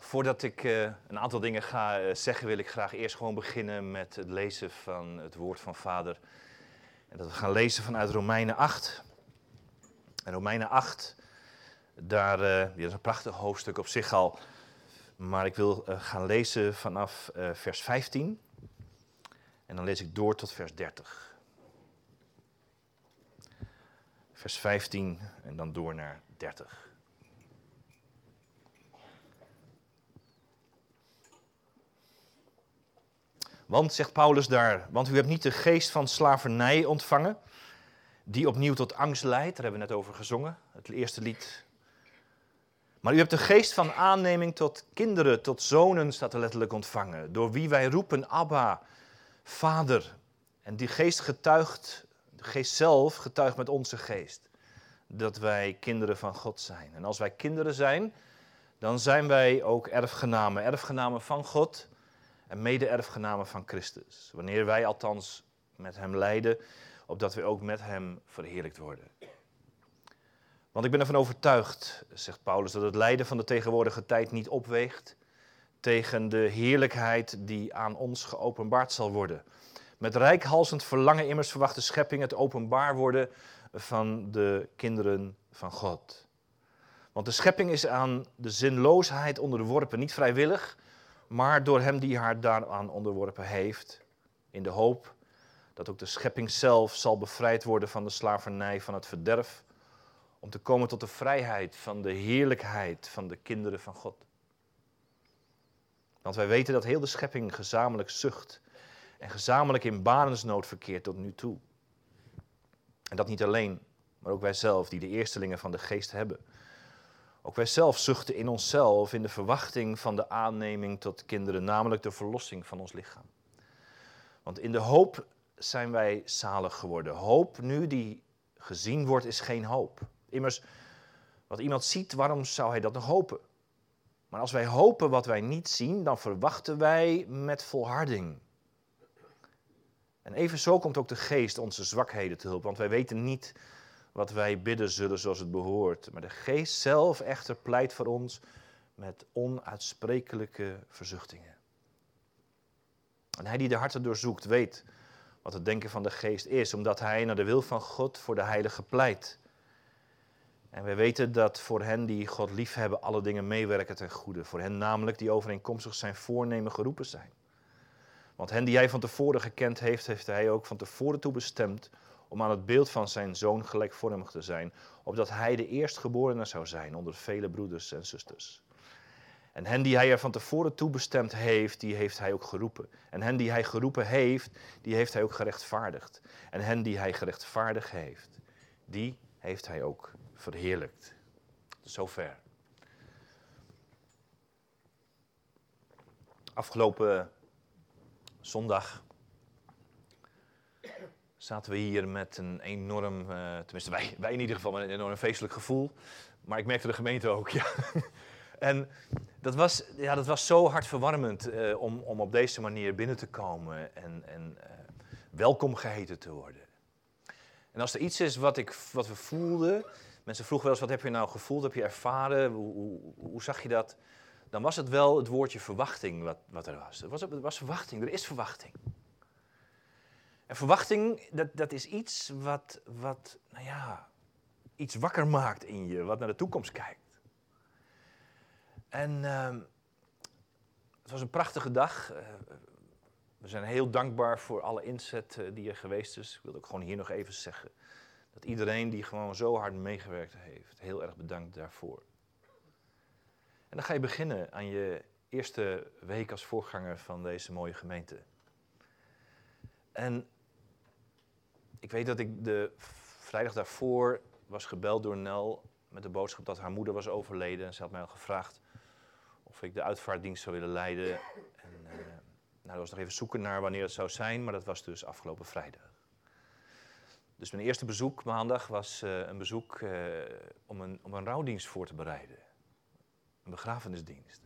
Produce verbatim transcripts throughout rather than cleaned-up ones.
Voordat ik uh, een aantal dingen ga uh, zeggen, wil ik graag eerst gewoon beginnen met het lezen van het woord van Vader. En dat we gaan lezen vanuit Romeinen acht. En Romeinen acht, daar uh, dit is een prachtig hoofdstuk op zich al. Maar ik wil uh, gaan lezen vanaf uh, vers vijftien. En dan lees ik door tot vers dertig. Vers vijftien en dan door naar dertig. Want, zegt Paulus daar, want u hebt niet de geest van slavernij ontvangen, die opnieuw tot angst leidt. Daar hebben we net over gezongen, het eerste lied. Maar u hebt de geest van aanneming tot kinderen, tot zonen, staat er letterlijk ontvangen. Door wie wij roepen, Abba, Vader. En die geest getuigt, de geest zelf getuigt met onze geest, dat wij kinderen van God zijn. En als wij kinderen zijn, dan zijn wij ook erfgenamen. Erfgenamen van God en mede-erfgenamen van Christus. Wanneer wij althans met hem lijden, opdat we ook met hem verheerlijkt worden. Want ik ben ervan overtuigd, zegt Paulus, dat het lijden van de tegenwoordige tijd niet opweegt tegen de heerlijkheid die aan ons geopenbaard zal worden. Met reikhalzend verlangen immers verwacht de schepping het openbaar worden van de kinderen van God. Want de schepping is aan de zinloosheid onderworpen, niet vrijwillig, maar door hem die haar daaraan onderworpen heeft, in de hoop dat ook de schepping zelf zal bevrijd worden van de slavernij van het verderf, om te komen tot de vrijheid van de heerlijkheid van de kinderen van God. Want wij weten dat heel de schepping gezamenlijk zucht en gezamenlijk in banensnood verkeert tot nu toe. En dat niet alleen, maar ook wij zelf die de eerstelingen van de geest hebben. Ook wij zelf zuchten in onszelf in de verwachting van de aanneming tot kinderen, namelijk de verlossing van ons lichaam. Want in de hoop zijn wij zalig geworden. Hoop nu die gezien wordt is geen hoop. Immers, wat iemand ziet, waarom zou hij dat nog hopen? Maar als wij hopen wat wij niet zien, dan verwachten wij met volharding. En evenzo komt ook de geest onze zwakheden te hulp, want wij weten niet wat wij bidden zullen zoals het behoort. Maar de geest zelf echter pleit voor ons met onuitsprekelijke verzuchtingen. En hij die de harten doorzoekt weet wat het denken van de geest is, omdat hij naar de wil van God voor de heilige pleit. En wij weten dat voor hen die God liefhebben alle dingen meewerken ten goede. Voor hen namelijk die overeenkomstig zijn voornemen geroepen zijn. Want hen die hij van tevoren gekend heeft, heeft hij ook van tevoren toe bestemd om aan het beeld van zijn zoon gelijkvormig te zijn, opdat hij de eerstgeborene zou zijn onder vele broeders en zusters. En hen die hij er van tevoren toe bestemd heeft, die heeft hij ook geroepen. En hen die hij geroepen heeft, die heeft hij ook gerechtvaardigd. En hen die hij gerechtvaardigd heeft, die heeft hij ook verheerlijkt. Zover. Afgelopen zondag zaten we hier met een enorm, uh, tenminste wij, wij in ieder geval met een enorm feestelijk gevoel. Maar ik merkte de gemeente ook, ja. En dat was, ja, dat was zo hartverwarmend uh, om, om op deze manier binnen te komen en, en uh, welkom geheten te worden. En als er iets is wat, ik, wat we voelden, mensen vroegen wel eens, wat heb je nou gevoeld, heb je ervaren, hoe, hoe, hoe zag je dat? Dan was het wel het woordje verwachting wat, wat er was. Er was. Er was verwachting, er is verwachting. En verwachting, dat, dat is iets wat, wat, nou ja, iets wakker maakt in je, wat naar de toekomst kijkt. En uh, het was een prachtige dag. Uh, we zijn heel dankbaar voor alle inzet uh, die er geweest is. Ik wil ook gewoon hier nog even zeggen dat iedereen die gewoon zo hard meegewerkt heeft, heel erg bedankt daarvoor. En dan ga je beginnen aan je eerste week als voorganger van deze mooie gemeente. En ik weet dat ik de vrijdag daarvoor was gebeld door Nel met de boodschap dat haar moeder was overleden. En ze had mij al gevraagd of ik de uitvaartdienst zou willen leiden. En uh, nou, er was nog even zoeken naar wanneer het zou zijn, maar dat was dus afgelopen vrijdag. Dus mijn eerste bezoek maandag was uh, een bezoek uh, om, een, om een rouwdienst voor te bereiden. Een begrafenisdienst.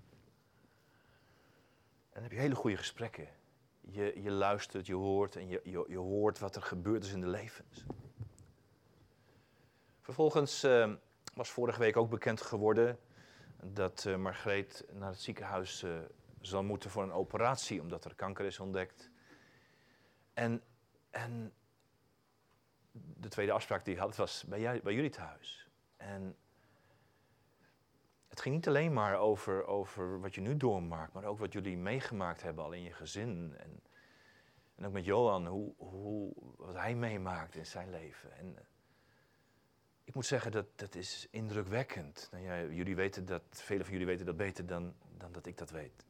En dan heb je hele goede gesprekken. Je, je luistert, je hoort en je, je, je hoort wat er gebeurd is in de levens. Vervolgens uh, was vorige week ook bekend geworden dat uh, Margreet naar het ziekenhuis uh, zal moeten voor een operatie, omdat er kanker is ontdekt. En, en de tweede afspraak die ik had, was bij, jij, bij jullie thuis. En het ging niet alleen maar over, over wat je nu doormaakt, maar ook wat jullie meegemaakt hebben al in je gezin. En, en ook met Johan, hoe, hoe, wat hij meemaakt in zijn leven. En ik moet zeggen, dat, dat is indrukwekkend. Nou ja, jullie weten dat, velen van jullie weten dat beter dan, dan dat ik dat weet.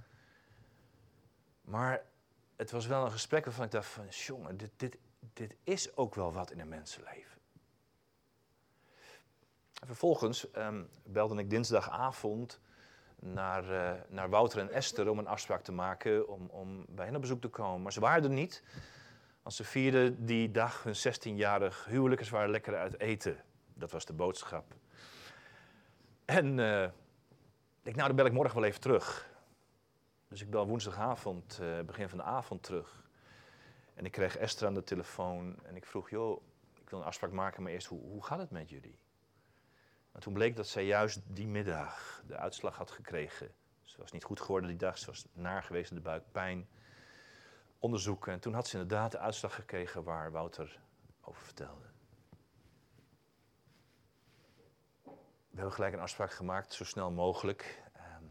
Maar het was wel een gesprek waarvan ik dacht van, jongen, dit, dit, dit is ook wel wat in een mensenleven. En vervolgens um, belde ik dinsdagavond naar, uh, naar Wouter en Esther om een afspraak te maken om, om bij hen op bezoek te komen. Maar ze waren er niet, want ze vierden die dag hun zestienjarig huwelijk en ze waren lekker uit eten. Dat was de boodschap. En uh, ik dacht, nou dan bel ik morgen wel even terug. Dus ik bel woensdagavond, uh, begin van de avond terug. En ik kreeg Esther aan de telefoon en ik vroeg, joh, ik wil een afspraak maken, maar eerst, hoe, hoe gaat het met jullie? En toen bleek dat zij juist die middag de uitslag had gekregen. Ze was niet goed geworden die dag, ze was naar geweest in de buik, pijn, onderzoeken. En toen had ze inderdaad de uitslag gekregen waar Wouter over vertelde. We hebben gelijk een afspraak gemaakt, zo snel mogelijk. Um,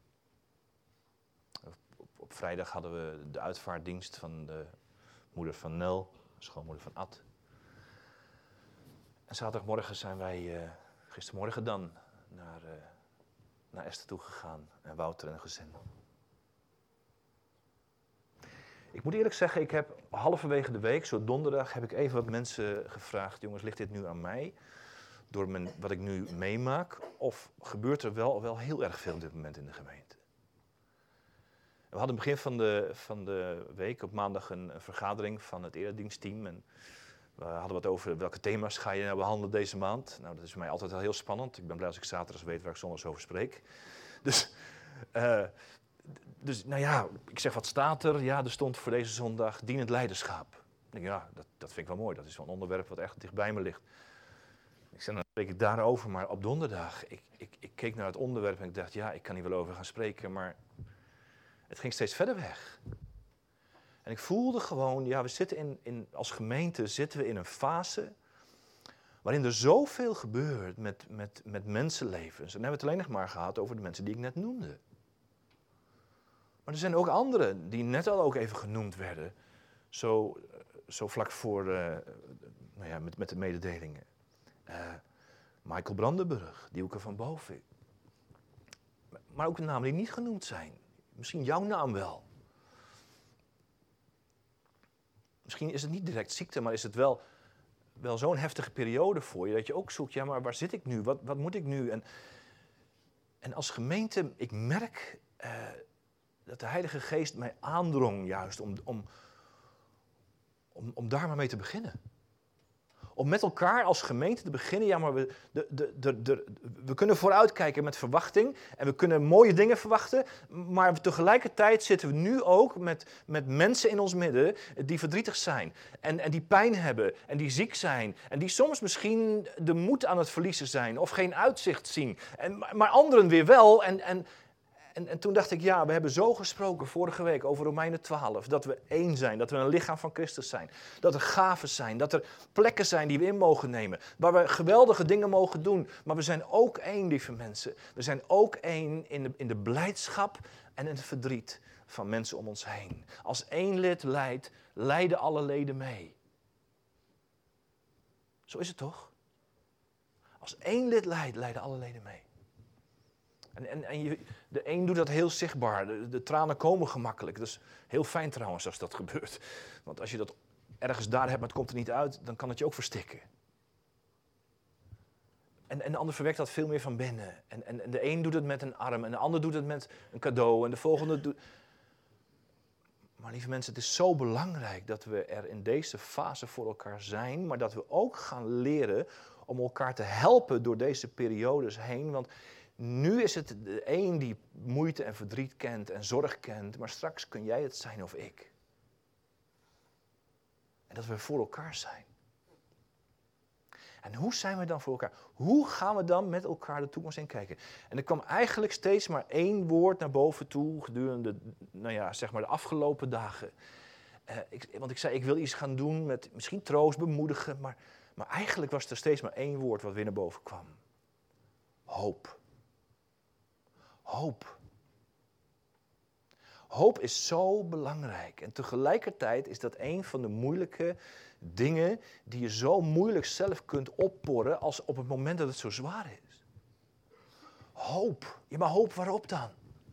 op, op vrijdag hadden we de uitvaartdienst van de moeder van Nel, schoonmoeder van Ad. En zaterdagmorgen zijn wij... Uh, Gistermorgen dan naar, uh, naar Esther toe gegaan en Wouter en een gezin. Ik moet eerlijk zeggen, ik heb halverwege de week, zo donderdag, heb ik even wat mensen gevraagd. Jongens, ligt dit nu aan mij? Door mijn, wat ik nu meemaak? Of gebeurt er wel, wel heel erg veel op dit moment in de gemeente? We hadden begin van de, van de week op maandag een, een vergadering van het eredienstteam. En we hadden wat over welke thema's ga je nou behandelen deze maand. Nou, dat is voor mij altijd wel heel spannend. Ik ben blij als ik zaterdag weet waar ik zondags over spreek. Dus, uh, dus, nou ja, ik zeg, wat staat er? Ja, er stond voor deze zondag dienend leiderschap. Ik denk, ja, dat, dat vind ik wel mooi. Dat is wel een onderwerp wat echt dicht bij me ligt. Ik zei, dan spreek ik daarover, maar op donderdag, ik, ik, ik keek naar het onderwerp en ik dacht, ja, ik kan hier wel over gaan spreken, maar het ging steeds verder weg. En ik voelde gewoon, ja, we zitten in, in, als gemeente zitten we in een fase waarin er zoveel gebeurt met, met, met mensenlevens. En dan hebben we het alleen nog maar gehad over de mensen die ik net noemde. Maar er zijn ook anderen die net al ook even genoemd werden, zo, zo vlak voor, uh, nou ja, met, met de mededelingen. Uh, Michael Brandenburg, Dielke van Boven. Maar ook de namen die niet genoemd zijn. Misschien jouw naam wel. Misschien is het niet direct ziekte, maar is het wel, wel zo'n heftige periode voor je, dat je ook zoekt, ja, maar waar zit ik nu? Wat, wat moet ik nu? En, en als gemeente, ik merk uh, dat de Heilige Geest mij aandrong juist om, om, om, om daar maar mee te beginnen. Om met elkaar als gemeente te beginnen, ja, maar we, de, de, de, de, we kunnen vooruitkijken met verwachting en we kunnen mooie dingen verwachten, maar tegelijkertijd zitten we nu ook met, met mensen in ons midden die verdrietig zijn en, en die pijn hebben en die ziek zijn en die soms misschien de moed aan het verliezen zijn of geen uitzicht zien, en, maar anderen weer wel. En, en, En, en toen dacht ik, ja, we hebben zo gesproken vorige week over Romeinen twaalf, dat we één zijn, dat we een lichaam van Christus zijn, dat er gaven zijn, dat er plekken zijn die we in mogen nemen, waar we geweldige dingen mogen doen, maar we zijn ook één, lieve mensen. We zijn ook één in de, in de blijdschap en in het verdriet van mensen om ons heen. Als één lid lijdt, lijden alle leden mee. Zo is het toch? Als één lid lijdt, lijden alle leden mee. En, en, en je, de een doet dat heel zichtbaar. De, de tranen komen gemakkelijk. Dat is heel fijn trouwens als dat gebeurt. Want als je dat ergens daar hebt, maar het komt er niet uit, dan kan het je ook verstikken. En, en de ander verwerkt dat veel meer van binnen. En, en, en de een doet het met een arm en de ander doet het met een cadeau. En de volgende doet... Maar lieve mensen, het is zo belangrijk dat we er in deze fase voor elkaar zijn, maar dat we ook gaan leren om elkaar te helpen door deze periodes heen. Want nu is het de een die moeite en verdriet kent en zorg kent, maar straks kun jij het zijn of ik. En dat we voor elkaar zijn. En hoe zijn we dan voor elkaar? Hoe gaan we dan met elkaar de toekomst in kijken? En er kwam eigenlijk steeds maar één woord naar boven toe gedurende nou ja, zeg maar de afgelopen dagen. Uh, ik, want ik zei, ik wil iets gaan doen met misschien troost, bemoedigen, maar, maar eigenlijk was er steeds maar één woord wat weer naar boven kwam. Hoop. Hoop. Hoop is zo belangrijk en tegelijkertijd is dat een van de moeilijke dingen die je zo moeilijk zelf kunt opporren als op het moment dat het zo zwaar is. Hoop. Ja, maar hoop waarop dan?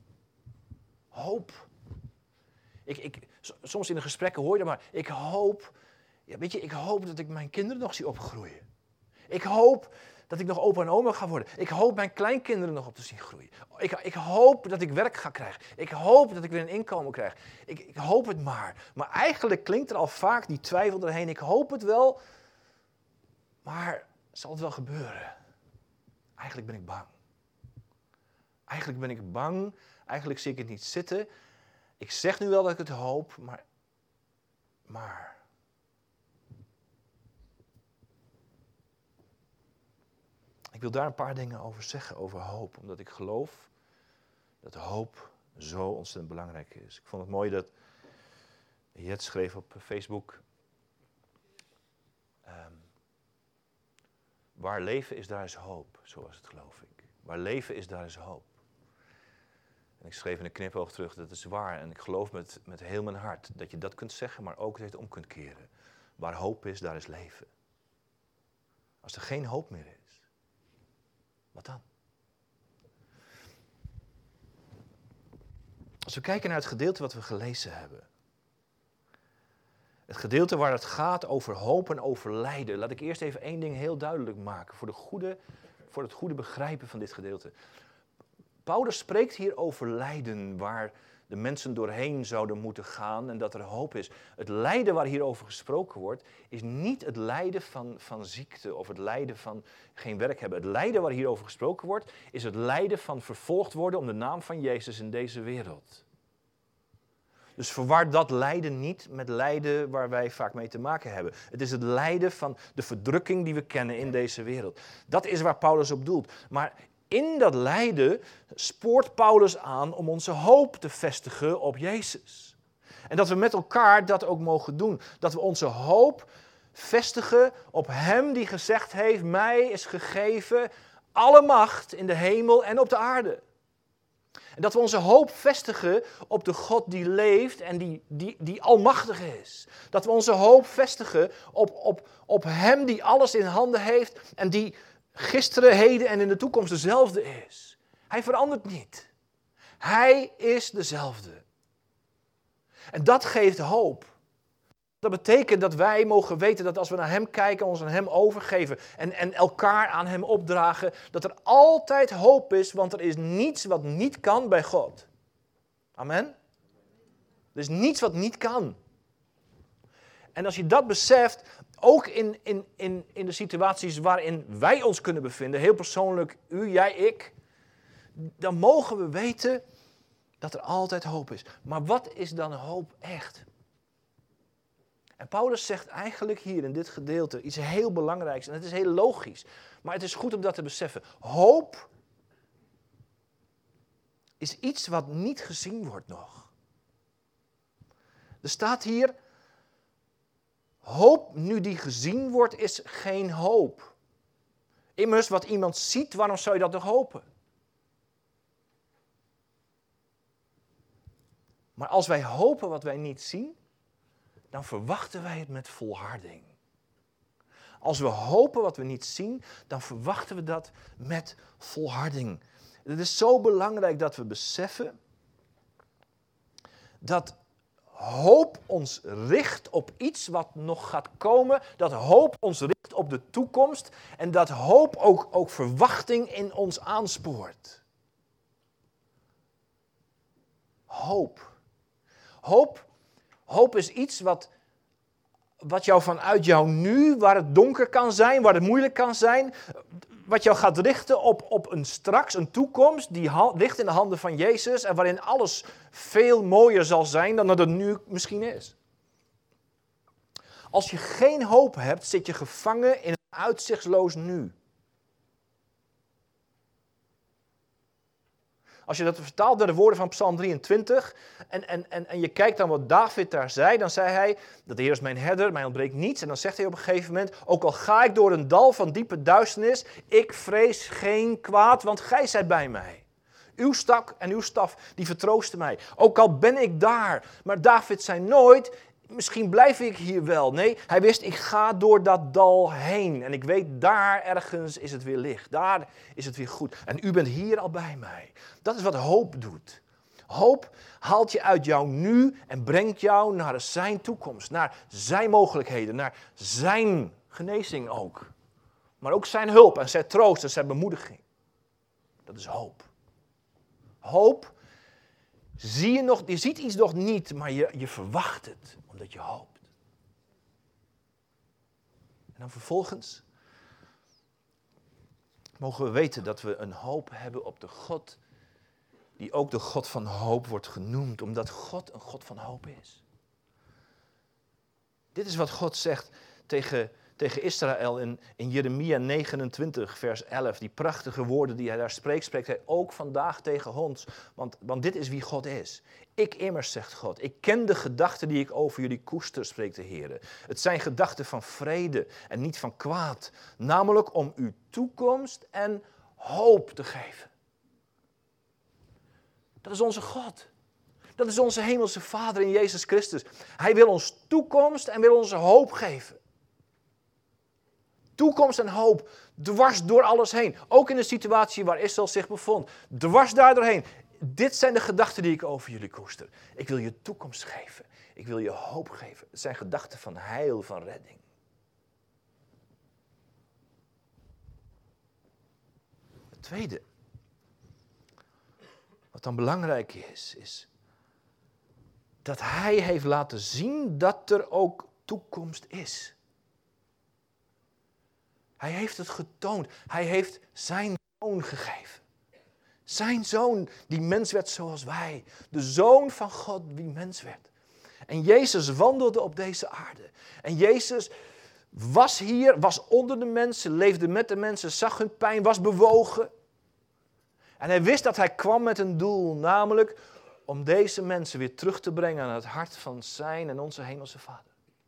Hoop. Ik, ik, soms in de gesprekken hoor je maar, ik hoop, ja, weet je, ik hoop dat ik mijn kinderen nog zie opgroeien. Ik hoop dat ik nog opa en oma ga worden. Ik hoop mijn kleinkinderen nog op te zien groeien. Ik, ik hoop dat ik werk ga krijgen. Ik hoop dat ik weer een inkomen krijg. Ik, ik hoop het maar. Maar eigenlijk klinkt er al vaak die twijfel doorheen. Ik hoop het wel, maar zal het wel gebeuren? Eigenlijk ben ik bang. Eigenlijk ben ik bang. Eigenlijk zie ik het niet zitten. Ik zeg nu wel dat ik het hoop, maar... maar ik wil daar een paar dingen over zeggen, over hoop. Omdat ik geloof dat hoop zo ontzettend belangrijk is. Ik vond het mooi dat Jet schreef op Facebook. Um, waar leven is, daar is hoop. Zo was het, geloof ik. Waar leven is, daar is hoop. En ik schreef in een knipoog terug, dat is waar. En ik geloof met, met heel mijn hart dat je dat kunt zeggen, maar ook dat je het om kunt keren. Waar hoop is, daar is leven. Als er geen hoop meer is, wat dan? Als we kijken naar het gedeelte wat we gelezen hebben. Het gedeelte waar het gaat over hoop en over lijden. Laat ik eerst even één ding heel duidelijk maken. Voor, de goede, voor het goede begrijpen van dit gedeelte. Paulus spreekt hier over lijden waar de mensen doorheen zouden moeten gaan en dat er hoop is. Het lijden waar hierover gesproken wordt, is niet het lijden van, van ziekte of het lijden van geen werk hebben. Het lijden waar hierover gesproken wordt, is het lijden van vervolgd worden om de naam van Jezus in deze wereld. Dus verwar dat lijden niet met lijden waar wij vaak mee te maken hebben. Het is het lijden van de verdrukking die we kennen in deze wereld. Dat is waar Paulus op doelt. Maar in dat lijden spoort Paulus aan om onze hoop te vestigen op Jezus. En dat we met elkaar dat ook mogen doen. Dat we onze hoop vestigen op Hem die gezegd heeft, mij is gegeven alle macht in de hemel en op de aarde. En dat we onze hoop vestigen op de God die leeft en die, die, die almachtig is. Dat we onze hoop vestigen op, op, op Hem die alles in handen heeft en die gisteren, heden en in de toekomst dezelfde is. Hij verandert niet. Hij is dezelfde. En dat geeft hoop. Dat betekent dat wij mogen weten dat als we naar Hem kijken, ons aan Hem overgeven en, en elkaar aan Hem opdragen, dat er altijd hoop is, want er is niets wat niet kan bij God. Amen? Er is niets wat niet kan. En als je dat beseft, ook in, in, in, in de situaties waarin wij ons kunnen bevinden, heel persoonlijk, u, jij, ik, dan mogen we weten dat er altijd hoop is. Maar wat is dan hoop echt? En Paulus zegt eigenlijk hier in dit gedeelte iets heel belangrijks. En het is heel logisch. Maar het is goed om dat te beseffen. Hoop is iets wat niet gezien wordt nog. Er staat hier, hoop nu die gezien wordt is geen hoop. Immers wat iemand ziet, waarom zou je dat nog hopen? Maar als wij hopen wat wij niet zien, dan verwachten wij het met volharding. Als we hopen wat we niet zien, dan verwachten we dat met volharding. Het is zo belangrijk dat we beseffen dat hoop ons richt op iets wat nog gaat komen. Dat hoop ons richt op de toekomst. En dat hoop ook, ook verwachting in ons aanspoort. Hoop. Hoop, hoop is iets wat, wat jou vanuit jou nu, waar het donker kan zijn, waar het moeilijk kan zijn, wat jou gaat richten op, op een straks, een toekomst die ha- ligt in de handen van Jezus en waarin alles veel mooier zal zijn dan dat het nu misschien is. Als je geen hoop hebt, zit je gevangen in een Uitzichtloos nu. Als je dat vertaalt naar de woorden van Psalm drieëntwintig en, en, en, en je kijkt dan wat David daar zei, dan zei hij, dat de Heer is mijn herder, mij ontbreekt niets. En dan zegt hij op een gegeven moment, ook al ga ik door een dal van diepe duisternis, ik vrees geen kwaad, want gij zijt bij mij. Uw stak en uw staf, die vertroosten mij. Ook al ben ik daar. Maar David zei nooit, misschien blijf ik hier wel. Nee, hij wist, ik ga door dat dal heen. En ik weet, daar ergens is het weer licht. Daar is het weer goed. En u bent hier al bij mij. Dat is wat hoop doet. Hoop haalt je uit jouw nu en brengt jou naar zijn toekomst. Naar zijn mogelijkheden. Naar zijn genezing ook. Maar ook zijn hulp en zijn troost en zijn bemoediging. Dat is hoop. Hoop, zie je nog, je ziet iets nog niet, maar je, je verwacht het, omdat je hoopt. En dan vervolgens mogen we weten dat we een hoop hebben op de God, die ook de God van hoop wordt genoemd, omdat God een God van hoop is. Dit is wat God zegt tegen, tegen Israël in, in Jeremia negenentwintig, vers elf. Die prachtige woorden die hij daar spreekt, spreekt hij ook vandaag tegen ons. Want, want dit is wie God is. Ik immers, zegt God, ik ken de gedachten die ik over jullie koester, spreekt de Heer. Het zijn gedachten van vrede en niet van kwaad. Namelijk om u toekomst en hoop te geven. Dat is onze God. Dat is onze hemelse Vader in Jezus Christus. Hij wil ons toekomst en wil ons hoop geven. Toekomst en hoop, dwars door alles heen. Ook in de situatie waar Israël zich bevond. Dwars daar doorheen. Dit zijn de gedachten die ik over jullie koester. Ik wil je toekomst geven. Ik wil je hoop geven. Het zijn gedachten van heil, van redding. Het tweede, wat dan belangrijk is, is dat hij heeft laten zien dat er ook toekomst is. Hij heeft het getoond. Hij heeft zijn zoon gegeven. Zijn zoon die mens werd zoals wij. De zoon van God die mens werd. En Jezus wandelde op deze aarde. En Jezus was hier, was onder de mensen, leefde met de mensen, zag hun pijn, was bewogen. En hij wist dat hij kwam met een doel, namelijk om deze mensen weer terug te brengen aan het hart van zijn en onze hemelse Vader.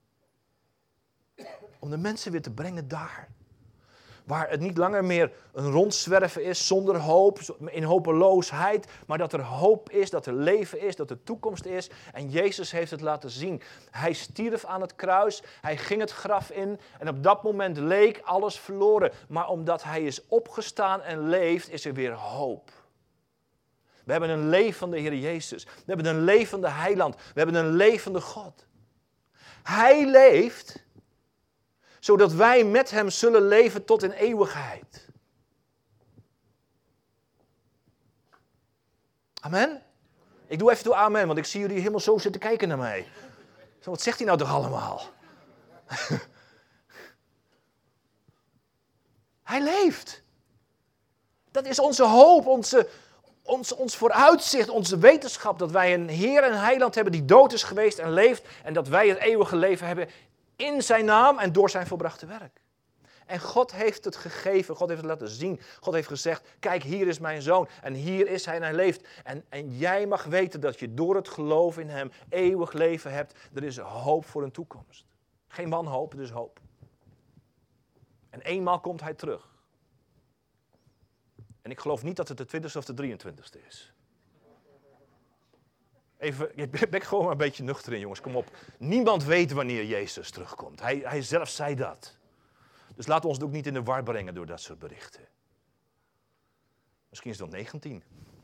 Om de mensen weer te brengen daar. Waar het niet langer meer een rondzwerven is zonder hoop, in hopeloosheid. Maar dat er hoop is, dat er leven is, dat er toekomst is. En Jezus heeft het laten zien. Hij stierf aan het kruis, hij ging het graf in. En op dat moment leek alles verloren. Maar omdat hij is opgestaan en leeft, is er weer hoop. We hebben een levende Heer Jezus. We hebben een levende heiland. We hebben een levende God. Hij leeft, zodat wij met hem zullen leven tot in eeuwigheid. Amen? Ik doe even toe amen, want ik zie jullie helemaal zo zitten kijken naar mij. Zo, wat zegt hij nou toch allemaal? Hij leeft. Dat is onze hoop, onze, ons, ons vooruitzicht, onze wetenschap. Dat wij een Heer en Heiland hebben die dood is geweest en leeft. En dat wij het eeuwige leven hebben in zijn naam en door zijn volbrachte werk. En God heeft het gegeven, God heeft het laten zien. God heeft gezegd, kijk, hier is mijn zoon en hier is hij en hij leeft. En, en jij mag weten dat je door het geloof in hem eeuwig leven hebt. Er is hoop voor een toekomst. Geen wanhoop, er is hoop. En eenmaal komt hij terug. En ik geloof niet dat het de twintigste of de drieëntwintigste is. Even, ik ben gewoon maar een beetje nuchter in, jongens, kom op. Niemand weet wanneer Jezus terugkomt. Hij, hij zelf zei dat. Dus laten we ons ook niet in de war brengen door dat soort berichten. Misschien is het wel negentien.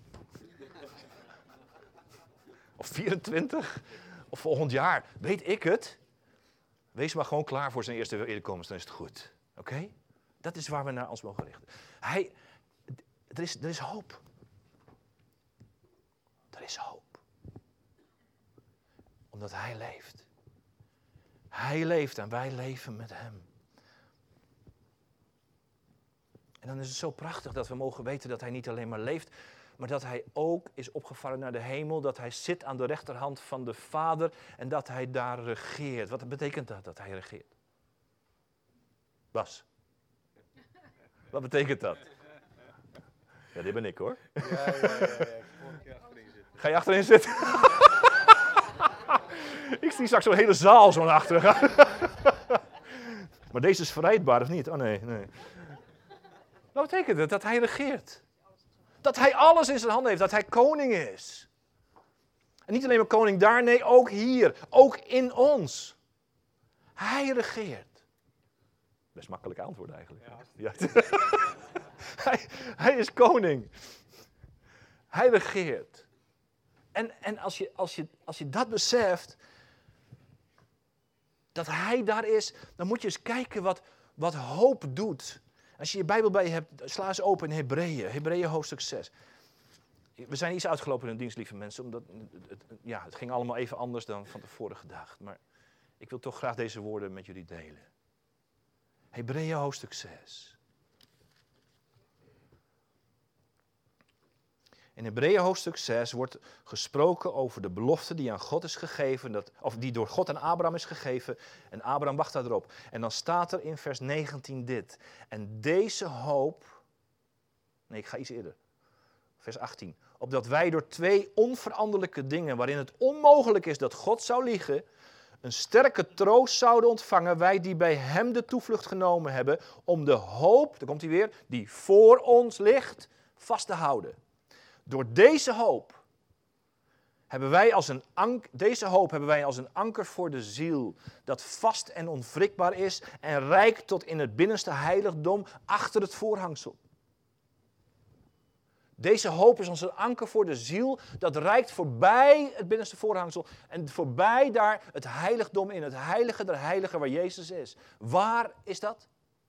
Of vierentwintig. Of volgend jaar. Weet ik het? Wees maar gewoon klaar voor zijn eerste wederkomst, dan is het goed. Oké? Okay? Dat is waar we naar ons mogen richten. Hij, er, is, er is hoop. Er is hoop. Omdat hij leeft. Hij leeft en wij leven met hem. En dan is het zo prachtig dat we mogen weten dat hij niet alleen maar leeft, maar dat hij ook is opgevaren naar de hemel, dat hij zit aan de rechterhand van de Vader en dat hij daar regeert. Wat betekent dat, dat hij regeert? Bas? Wat betekent dat? Ja, dit ben ik hoor. Ja, ja, ja. ja. Volgende keer achterin zitten. Ga je achterin zitten? Ik zie straks zo'n hele zaal zo naar achteren gaan. Maar deze is verrijdbaar of niet? Oh nee, nee. Wat betekent het? Dat hij regeert. Dat hij alles in zijn handen heeft. Dat hij koning is. En niet alleen maar koning daar, nee, ook hier. Ook in ons. Hij regeert. Best makkelijk antwoord eigenlijk. Ja. Ja. hij, hij is koning. Hij regeert. En, en als, je, als, je, als je dat beseft, dat hij daar is, dan moet je eens kijken wat, wat hoop doet. Als je je Bijbel bij je hebt, sla eens open in Hebreeën, Hebreeën hoofdstuk zes. We zijn iets uitgelopen in de dienst, lieve mensen, omdat het, het, ja, het ging allemaal even anders dan van de vorige dag. Maar ik wil toch graag deze woorden met jullie delen. Hebreeën hoofdstuk zes. In Hebreeën hoofdstuk zes wordt gesproken over de belofte die aan God is gegeven, dat, of die door God aan Abraham is gegeven. En Abraham wacht daarop. En dan staat er in vers negentien dit. En deze hoop, nee ik ga iets eerder, vers achttien. Opdat wij door twee onveranderlijke dingen, waarin het onmogelijk is dat God zou liegen, een sterke troost zouden ontvangen, wij die bij hem de toevlucht genomen hebben, om de hoop, daar komt hij weer, die voor ons ligt, vast te houden. Door deze hoop hebben wij als een ank, deze hoop hebben wij als een anker voor de ziel, dat vast en onwrikbaar is en reikt tot in het binnenste heiligdom achter het voorhangsel. Deze hoop is ons een anker voor de ziel, dat reikt voorbij het binnenste voorhangsel en voorbij daar het heiligdom in, het heilige der heiligen waar Jezus is. Waar is dat?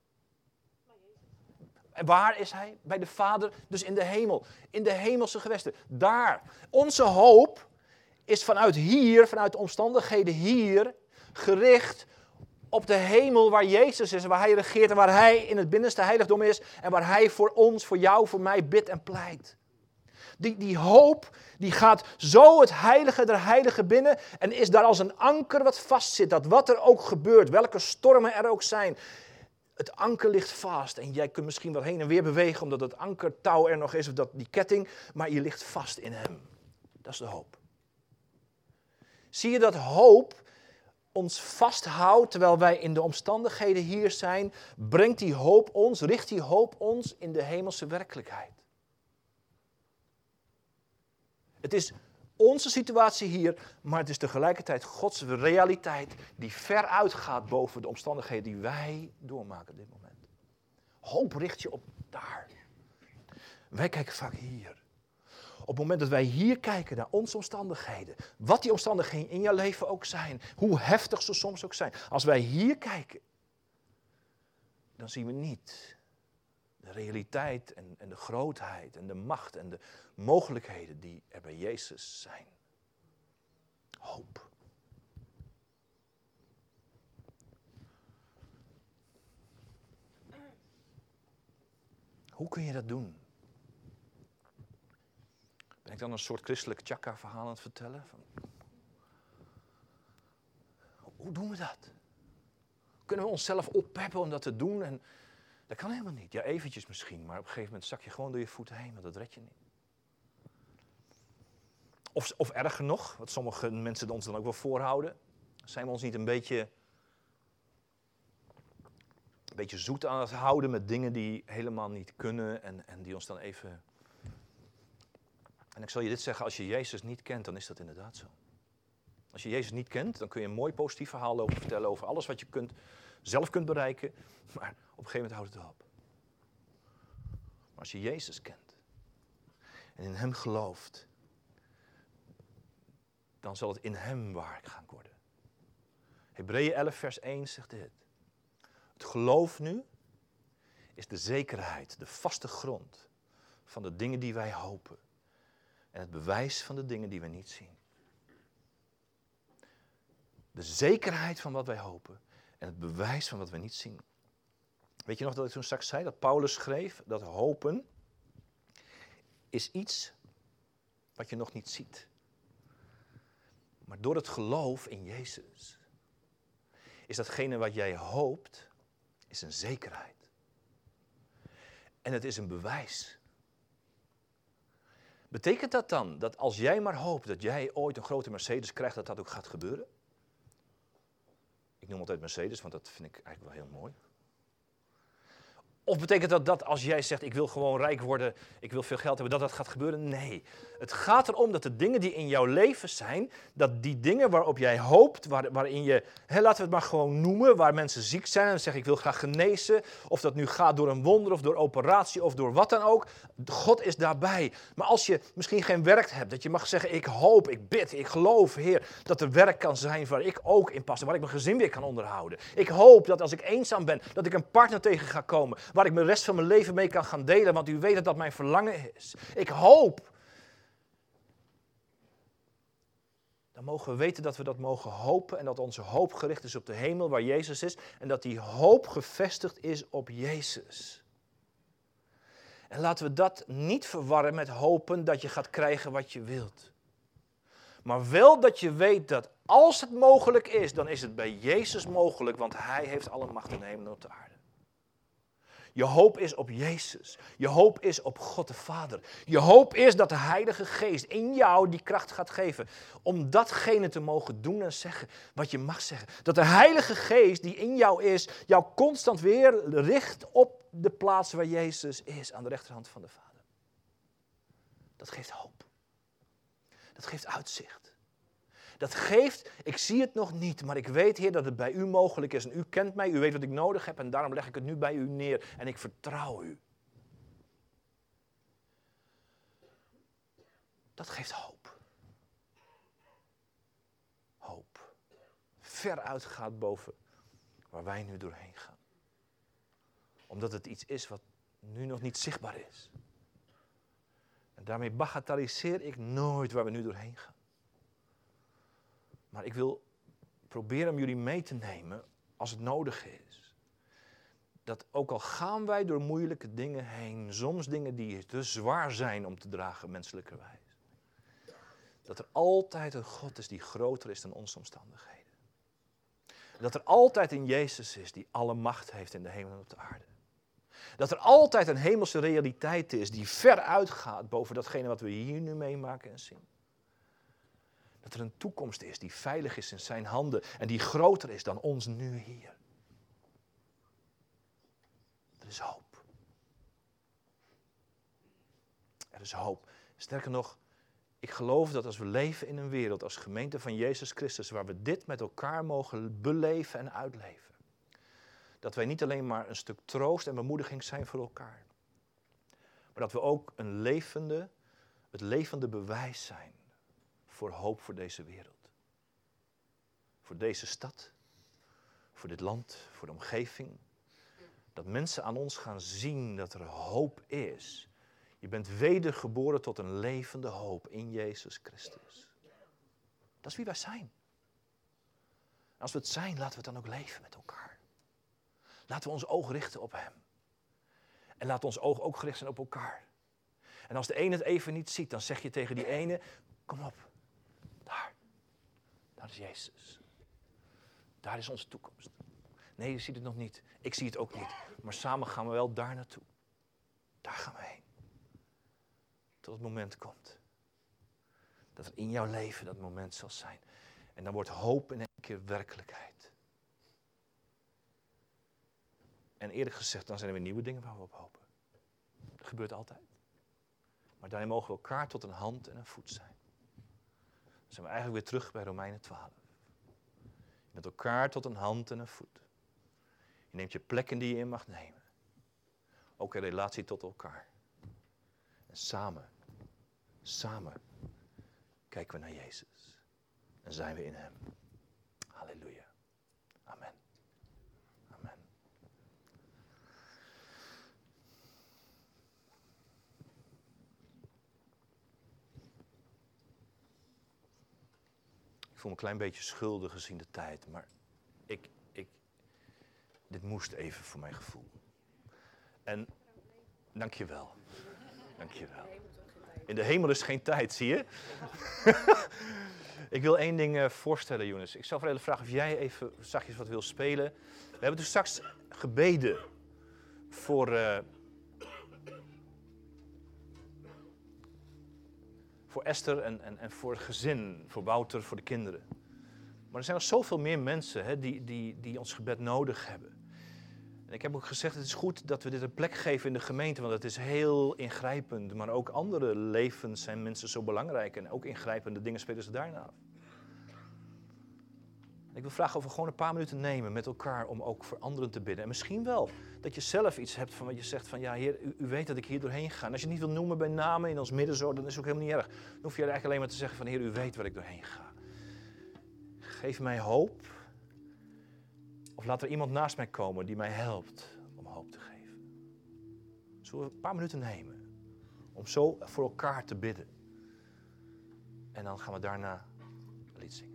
En waar is hij? Bij de Vader, dus in de hemel. In de hemelse gewesten. Daar. Onze hoop is vanuit hier, vanuit de omstandigheden hier, gericht op de hemel waar Jezus is. Waar hij regeert en waar hij in het binnenste heiligdom is. En waar hij voor ons, voor jou, voor mij bidt en pleit. Die, die hoop, die gaat zo het heilige der heiligen binnen. En is daar als een anker wat vastzit. Dat wat er ook gebeurt, welke stormen er ook zijn. Het anker ligt vast en jij kunt misschien wat heen en weer bewegen omdat het ankertouw er nog is of dat, die ketting, maar je ligt vast in hem. Dat is de hoop. Zie je dat hoop ons vasthoudt terwijl wij in de omstandigheden hier zijn, brengt die hoop ons, richt die hoop ons in de hemelse werkelijkheid. Het is onze situatie hier, maar het is tegelijkertijd Gods realiteit die ver uitgaat boven de omstandigheden die wij doormaken op dit moment. Hoop richt je op daar. Wij kijken vaak hier. Op het moment dat wij hier kijken naar onze omstandigheden, wat die omstandigheden in jouw leven ook zijn, hoe heftig ze soms ook zijn. Als wij hier kijken, dan zien we niet de realiteit en, en de grootheid en de macht en de mogelijkheden die er bij Jezus zijn. Hoop. Hoe kun je dat doen? Ben ik dan een soort christelijk tjaka-verhaal aan het vertellen? Van, hoe doen we dat? Kunnen we onszelf oppeppen om dat te doen? En dat kan helemaal niet. Ja, eventjes misschien, maar op een gegeven moment zak je gewoon door je voeten heen, want dat red je niet. Of, of erger nog, wat sommige mensen ons dan ook wel voorhouden, zijn we ons niet een beetje, een beetje zoet aan het houden met dingen die helemaal niet kunnen en, en die ons dan even... En ik zal je dit zeggen, als je Jezus niet kent, dan is dat inderdaad zo. Als je Jezus niet kent, dan kun je een mooi positief verhaal lopen vertellen over alles wat je kunt, zelf kunt bereiken, maar op een gegeven moment houdt het op. Maar als je Jezus kent en in hem gelooft, dan zal het in hem waar gaan worden. Hebreeën elf vers één zegt dit. Het geloof nu is de zekerheid, de vaste grond van de dingen die wij hopen. En het bewijs van de dingen die we niet zien. De zekerheid van wat wij hopen en het bewijs van wat we niet zien. Weet je nog dat ik toen straks zei, dat Paulus schreef, dat hopen is iets wat je nog niet ziet. Maar door het geloof in Jezus is datgene wat jij hoopt, is een zekerheid. En het is een bewijs. Betekent dat dan dat als jij maar hoopt dat jij ooit een grote Mercedes krijgt, dat dat ook gaat gebeuren? Ik noem altijd Mercedes, want dat vind ik eigenlijk wel heel mooi. Of betekent dat dat als jij zegt, ik wil gewoon rijk worden, ik wil veel geld hebben, dat dat gaat gebeuren? Nee. Het gaat erom dat de dingen die in jouw leven zijn, dat die dingen waarop jij hoopt, waar, waarin je, hè, laten we het maar gewoon noemen, waar mensen ziek zijn en zeggen, ik wil graag genezen, of dat nu gaat door een wonder of door operatie of door wat dan ook, God is daarbij. Maar als je misschien geen werk hebt, dat je mag zeggen, ik hoop, ik bid, ik geloof, Heer, dat er werk kan zijn waar ik ook in pas en waar ik mijn gezin weer kan onderhouden. Ik hoop dat als ik eenzaam ben, dat ik een partner tegen ga komen, waar ik de rest van mijn leven mee kan gaan delen, want u weet dat dat mijn verlangen is. Ik hoop. Dan mogen we weten dat we dat mogen hopen en dat onze hoop gericht is op de hemel waar Jezus is en dat die hoop gevestigd is op Jezus. En laten we dat niet verwarren met hopen dat je gaat krijgen wat je wilt. Maar wel dat je weet dat als het mogelijk is, dan is het bij Jezus mogelijk, want Hij heeft alle macht in de hemel en op de aarde. Je hoop is op Jezus. Je hoop is op God de Vader. Je hoop is dat de Heilige Geest in jou die kracht gaat geven om datgene te mogen doen en zeggen wat je mag zeggen. Dat de Heilige Geest die in jou is, jou constant weer richt op de plaats waar Jezus is, aan de rechterhand van de Vader. Dat geeft hoop. Dat geeft uitzicht. Dat geeft, ik zie het nog niet, maar ik weet, Heer, dat het bij u mogelijk is. En u kent mij, u weet wat ik nodig heb en daarom leg ik het nu bij u neer. En ik vertrouw u. Dat geeft hoop. Hoop. Ver uitgaat boven waar wij nu doorheen gaan. Omdat het iets is wat nu nog niet zichtbaar is. En daarmee bagatelliseer ik nooit waar we nu doorheen gaan. Maar ik wil proberen om jullie mee te nemen als het nodig is. Dat ook al gaan wij door moeilijke dingen heen, soms dingen die te zwaar zijn om te dragen menselijkerwijs. Dat er altijd een God is die groter is dan onze omstandigheden. Dat er altijd een Jezus is die alle macht heeft in de hemel en op de aarde. Dat er altijd een hemelse realiteit is die ver uitgaat boven datgene wat we hier nu meemaken en zien. Dat er een toekomst is die veilig is in zijn handen en die groter is dan ons nu hier. Er is hoop. Er is hoop. Sterker nog, ik geloof dat als we leven in een wereld als gemeente van Jezus Christus, waar we dit met elkaar mogen beleven en uitleven, dat wij niet alleen maar een stuk troost en bemoediging zijn voor elkaar, maar dat we ook een levende, het levende bewijs zijn voor hoop voor deze wereld. Voor deze stad, voor dit land, voor de omgeving. Dat mensen aan ons gaan zien dat er hoop is. Je bent wedergeboren tot een levende hoop in Jezus Christus. Dat is wie wij zijn. En als we het zijn, laten we het dan ook leven met elkaar. Laten we ons oog richten op Hem. En laat ons oog ook gericht zijn op elkaar. En als de ene het even niet ziet, dan zeg je tegen die ene, kom op. Daar. Daar is Jezus. Daar is onze toekomst. Nee, je ziet het nog niet. Ik zie het ook niet. Maar samen gaan we wel daar naartoe. Daar gaan we heen. Tot het moment komt. Dat er in jouw leven dat moment zal zijn. En dan wordt hoop in één keer werkelijkheid. En eerlijk gezegd, dan zijn er weer nieuwe dingen waar we op hopen. Dat gebeurt altijd. Maar daarin mogen we elkaar tot een hand en een voet zijn. Dan zijn we eigenlijk weer terug bij Romeinen twaalf. Met elkaar tot een hand en een voet. Je neemt je plekken die je in mag nemen. Ook in relatie tot elkaar. En samen, samen kijken we naar Jezus. En zijn we in Hem. Halleluja. Amen. Amen. Ik voel me een klein beetje schuldig gezien de tijd, maar ik, ik, dit moest even voor mijn gevoel. En dank je wel. Dank je wel. In de hemel is geen tijd, zie je? Ik wil één ding uh, voorstellen, Jonas. Ik zou voor even vragen of jij even zachtjes wat wil spelen. We hebben dus straks gebeden voor, uh, voor Esther en, en, en voor het gezin, voor Wouter, voor de kinderen. Maar er zijn nog zoveel meer mensen hè, die, die, die ons gebed nodig hebben. En ik heb ook gezegd, het is goed dat we dit een plek geven in de gemeente, want het is heel ingrijpend. Maar ook andere levens zijn mensen zo belangrijk en ook ingrijpende dingen spelen ze daarna af. Ik wil vragen of we gewoon een paar minuten nemen met elkaar om ook voor anderen te bidden. En misschien wel dat je zelf iets hebt van wat je zegt van ja, Heer, u, u weet dat ik hier doorheen ga. En als je het niet wil noemen bij namen in ons midden zo, dan is het ook helemaal niet erg. Dan hoef je eigenlijk alleen maar te zeggen van Heer, u weet waar ik doorheen ga. Geef mij hoop. Of laat er iemand naast mij komen die mij helpt om hoop te geven. Zullen we een paar minuten nemen om zo voor elkaar te bidden. En dan gaan we daarna een lied zingen.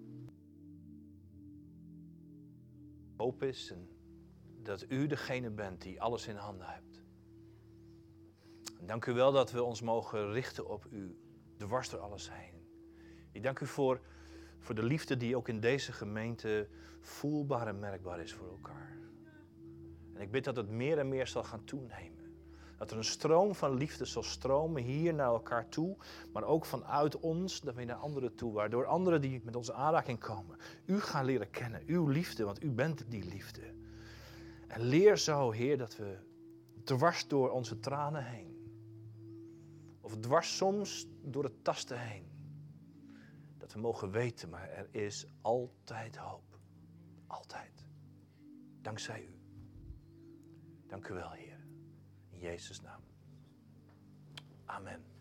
Hoop is en dat u degene bent die alles in handen hebt. En dank u wel dat we ons mogen richten op u, dwars door alles heen. Ik dank u voor, voor de liefde die ook in deze gemeente voelbaar en merkbaar is voor elkaar. En ik bid dat het meer en meer zal gaan toenemen. Dat er een stroom van liefde zal stromen hier naar elkaar toe, maar ook vanuit ons, dat we naar anderen toe, waardoor anderen die met onze aanraking komen, u gaan leren kennen, uw liefde, want u bent die liefde. En leer zo, Heer, dat we dwars door onze tranen heen, of dwars soms door het tasten heen, dat we mogen weten, maar er is altijd hoop. Altijd. Dankzij u. Dank u wel, Heer. In Jezus' naam. Amen.